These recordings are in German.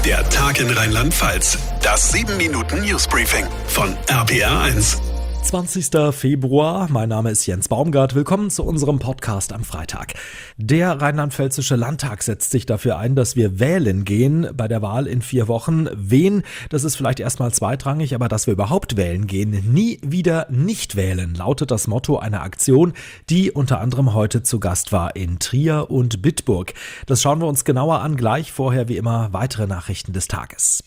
Der Tag in Rheinland-Pfalz. Das 7-Minuten-Newsbriefing von RPR1. 20. Februar, mein Name ist Jens Baumgart. Willkommen zu unserem Podcast am Freitag. Der rheinland-pfälzische Landtag setzt sich dafür ein, dass wir wählen gehen bei der Wahl in 4 Wochen. Wen, das ist vielleicht erstmal zweitrangig, aber dass wir überhaupt wählen gehen, nie wieder nicht wählen, lautet das Motto einer Aktion, die unter anderem heute zu Gast war in Trier und Bitburg. Das schauen wir uns genauer an, gleich vorher wie immer weitere Nachrichten des Tages.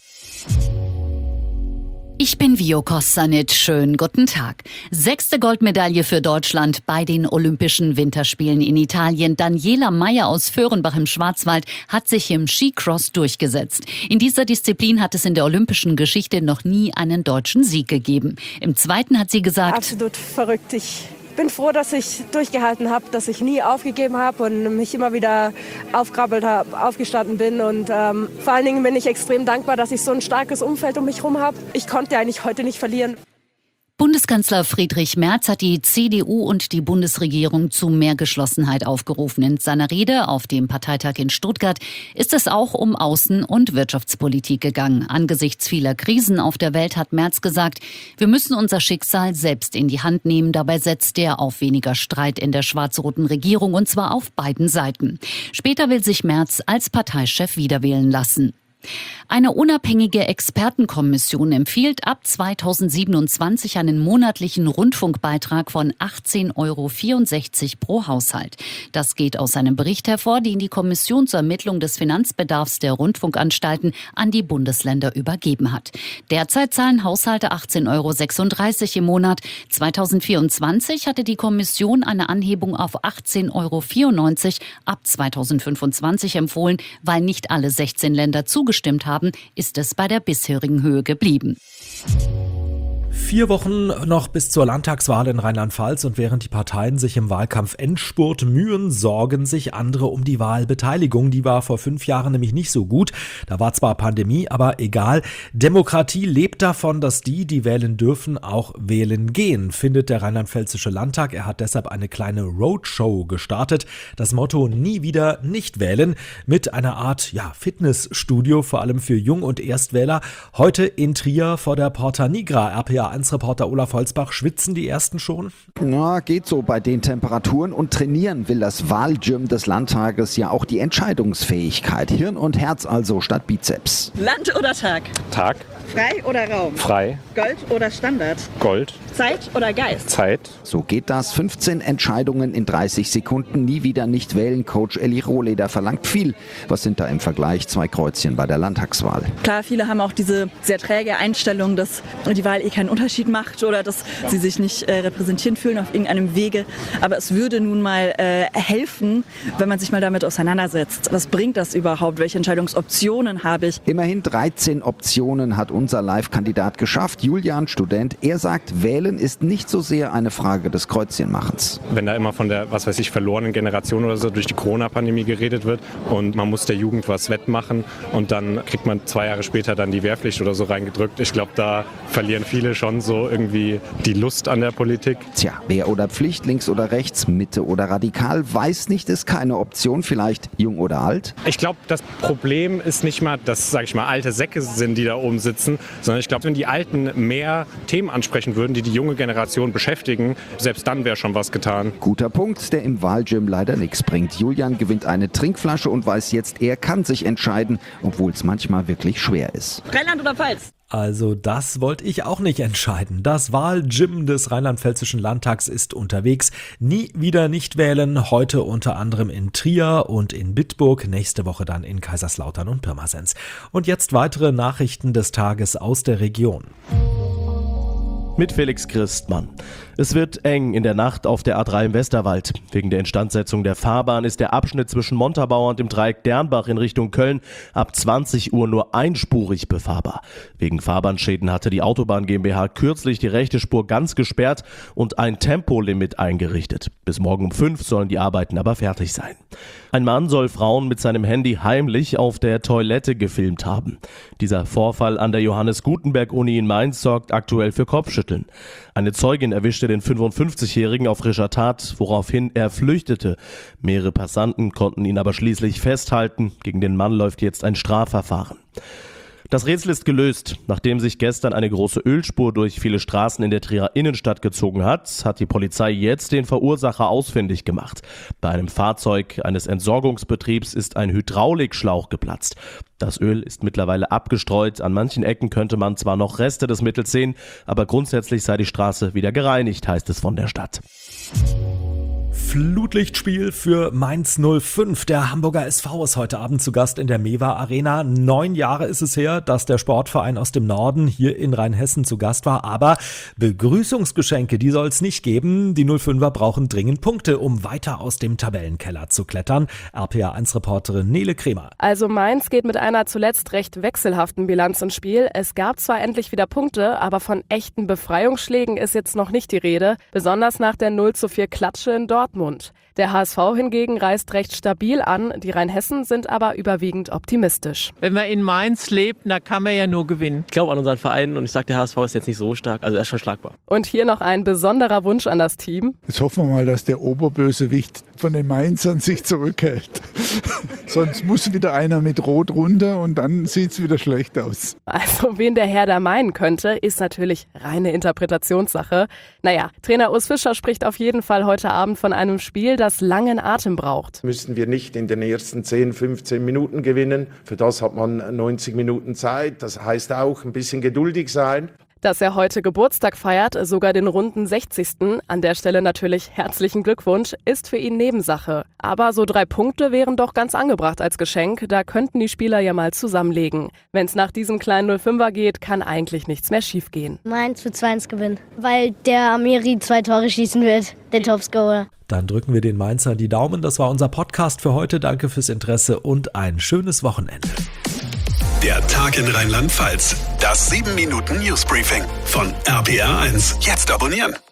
Ich bin Vio Kostanic. Schönen guten Tag. 6. Goldmedaille für Deutschland bei den Olympischen Winterspielen in Italien. Daniela Meyer aus Föhrenbach im Schwarzwald hat sich im Skicross durchgesetzt. In dieser Disziplin hat es in der olympischen Geschichte noch nie einen deutschen Sieg gegeben. Im zweiten hat sie gesagt: Absolut verrückt. Ich bin froh, dass ich durchgehalten habe, dass ich nie aufgegeben habe und mich immer wieder aufgerappelt habe, aufgestanden bin. Und vor allen Dingen bin ich extrem dankbar, dass ich so ein starkes Umfeld um mich herum habe. Ich konnte eigentlich heute nicht verlieren. Bundeskanzler Friedrich Merz hat die CDU und die Bundesregierung zu mehr Geschlossenheit aufgerufen. In seiner Rede auf dem Parteitag in Stuttgart ist es auch um Außen- und Wirtschaftspolitik gegangen. Angesichts vieler Krisen auf der Welt hat Merz gesagt, wir müssen unser Schicksal selbst in die Hand nehmen. Dabei setzt er auf weniger Streit in der schwarz-roten Regierung, und zwar auf beiden Seiten. Später will sich Merz als Parteichef wiederwählen lassen. Eine unabhängige Expertenkommission empfiehlt ab 2027 einen monatlichen Rundfunkbeitrag von 18,64 € pro Haushalt. Das geht aus einem Bericht hervor, den die Kommission zur Ermittlung des Finanzbedarfs der Rundfunkanstalten an die Bundesländer übergeben hat. Derzeit zahlen Haushalte 18,36 € im Monat. 2024 hatte die Kommission eine Anhebung auf 18,94 € ab 2025 empfohlen, weil nicht alle 16 Länder zugestimmt haben, ist es bei der bisherigen Höhe geblieben. 4 Wochen noch bis zur Landtagswahl in Rheinland-Pfalz, und während die Parteien sich im Wahlkampf Endspurt mühen, sorgen sich andere um die Wahlbeteiligung. Die war vor 5 Jahren nämlich nicht so gut. Da war zwar Pandemie, aber egal. Demokratie lebt davon, dass die wählen dürfen, auch wählen gehen, findet der rheinland-pfälzische Landtag. Er hat deshalb eine kleine Roadshow gestartet. Das Motto: nie wieder nicht wählen, mit einer Art Fitnessstudio, vor allem für Jung- und Erstwähler. Heute in Trier vor der Porta Nigra. RPA1-Reporter Olaf Holzbach, schwitzen die Ersten schon? Na, geht so bei den Temperaturen, und trainieren will das Wahlgym des Landtages ja auch die Entscheidungsfähigkeit. Hirn und Herz also statt Bizeps. Land oder Tag? Tag. Frei oder Raum? Frei. Gold oder Standard? Gold. Zeit oder Geist? Zeit. So geht das. 15 Entscheidungen in 30 Sekunden. Nie wieder nicht wählen. Coach Elli Rohleder verlangt viel. Was sind da im Vergleich 2 Kreuzchen bei der Landtagswahl? Klar, viele haben auch diese sehr träge Einstellung, dass die Wahl keinen Unterschied macht oder dass sie sich nicht repräsentiert fühlen auf irgendeinem Wege. Aber es würde nun mal helfen, wenn man sich mal damit auseinandersetzt. Was bringt das überhaupt? Welche Entscheidungsoptionen habe ich? Immerhin 13 Optionen hat unser Live-Kandidat geschafft. Julian, Student, er sagt, wählen ist nicht so sehr eine Frage des Kreuzchenmachens. Wenn da immer von der, verlorenen Generation oder so durch die Corona-Pandemie geredet wird und man muss der Jugend was wettmachen und dann kriegt man 2 Jahre später dann die Wehrpflicht oder so reingedrückt. Ich glaube, da verlieren viele schon so irgendwie die Lust an der Politik. Tja, Wehr oder Pflicht, links oder rechts, Mitte oder radikal, weiß nicht, ist keine Option, vielleicht jung oder alt? Ich glaube, das Problem ist nicht mal, dass, alte Säcke sind, die da oben sitzen, sondern ich glaube, wenn die Alten mehr Themen ansprechen würden, die die junge Generation beschäftigen, selbst dann wäre schon was getan. Guter Punkt, der im Wahlgym leider nichts bringt. Julian gewinnt eine Trinkflasche und weiß jetzt, er kann sich entscheiden, obwohl es manchmal wirklich schwer ist. Rheinland oder Pfalz? Also das wollte ich auch nicht entscheiden. Das Wahlgym des Rheinland-Pfälzischen Landtags ist unterwegs. Nie wieder nicht wählen. Heute unter anderem in Trier und in Bitburg. Nächste Woche dann in Kaiserslautern und Pirmasens. Und jetzt weitere Nachrichten des Tages aus der Region. Mit Felix Christmann. Es wird eng in der Nacht auf der A3 im Westerwald. Wegen der Instandsetzung der Fahrbahn ist der Abschnitt zwischen Montabaur und dem Dreieck Dernbach in Richtung Köln ab 20 Uhr nur einspurig befahrbar. Wegen Fahrbahnschäden hatte die Autobahn GmbH kürzlich die rechte Spur ganz gesperrt und ein Tempolimit eingerichtet. Bis morgen um 5 sollen die Arbeiten aber fertig sein. Ein Mann soll Frauen mit seinem Handy heimlich auf der Toilette gefilmt haben. Dieser Vorfall an der Johannes Gutenberg-Uni in Mainz sorgt aktuell für Kopfschütteln. Eine Zeugin erwischte den 55-Jährigen auf frischer Tat, woraufhin er flüchtete. Mehrere Passanten konnten ihn aber schließlich festhalten. Gegen den Mann läuft jetzt ein Strafverfahren. Das Rätsel ist gelöst. Nachdem sich gestern eine große Ölspur durch viele Straßen in der Trierer Innenstadt gezogen hat, hat die Polizei jetzt den Verursacher ausfindig gemacht. Bei einem Fahrzeug eines Entsorgungsbetriebs ist ein Hydraulikschlauch geplatzt. Das Öl ist mittlerweile abgestreut. An manchen Ecken könnte man zwar noch Reste des Mittels sehen, aber grundsätzlich sei die Straße wieder gereinigt, heißt es von der Stadt. Flutlichtspiel für Mainz 05. Der Hamburger SV ist heute Abend zu Gast in der Mewa Arena. 9 Jahre ist es her, dass der Sportverein aus dem Norden hier in Rheinhessen zu Gast war. Aber Begrüßungsgeschenke, die soll es nicht geben. Die 05er brauchen dringend Punkte, um weiter aus dem Tabellenkeller zu klettern. RPA1-Reporterin Nele Kremer. Also Mainz geht mit einer zuletzt recht wechselhaften Bilanz ins Spiel. Es gab zwar endlich wieder Punkte, aber von echten Befreiungsschlägen ist jetzt noch nicht die Rede. Besonders nach der 0:4 Klatsche in Dortmund. Der HSV hingegen reist recht stabil an, die Rheinhessen sind aber überwiegend optimistisch. Wenn man in Mainz lebt, dann kann man ja nur gewinnen. Ich glaube an unseren Verein und ich sage, der HSV ist jetzt nicht so stark, also er ist schon schlagbar. Und hier noch ein besonderer Wunsch an das Team. Jetzt hoffen wir mal, dass der Oberbösewicht von den Mainzern sich zurückhält. Sonst muss wieder einer mit Rot runter und dann sieht es wieder schlecht aus. Also wen der Herr da meinen könnte, ist natürlich reine Interpretationssache. Naja, Trainer Urs Fischer spricht auf jeden Fall heute Abend von einem Spiel, das langen Atem braucht. Müssen wir nicht in den ersten 10, 15 Minuten gewinnen. Für das hat man 90 Minuten Zeit. Das heißt auch ein bisschen geduldig sein. Dass er heute Geburtstag feiert, sogar den runden 60. An der Stelle natürlich herzlichen Glückwunsch, ist für ihn Nebensache. Aber so 3 Punkte wären doch ganz angebracht als Geschenk, da könnten die Spieler ja mal zusammenlegen. Wenn es nach diesem kleinen 05er geht, kann eigentlich nichts mehr schiefgehen. Mainz wird 2-1 gewinnen, weil der Amiri 2 Tore schießen wird, der Topscorer. Dann drücken wir den Mainzern die Daumen. Das war unser Podcast für heute. Danke fürs Interesse und ein schönes Wochenende. Der Tag in Rheinland-Pfalz. Das 7-Minuten-Newsbriefing von RPA1. Jetzt abonnieren.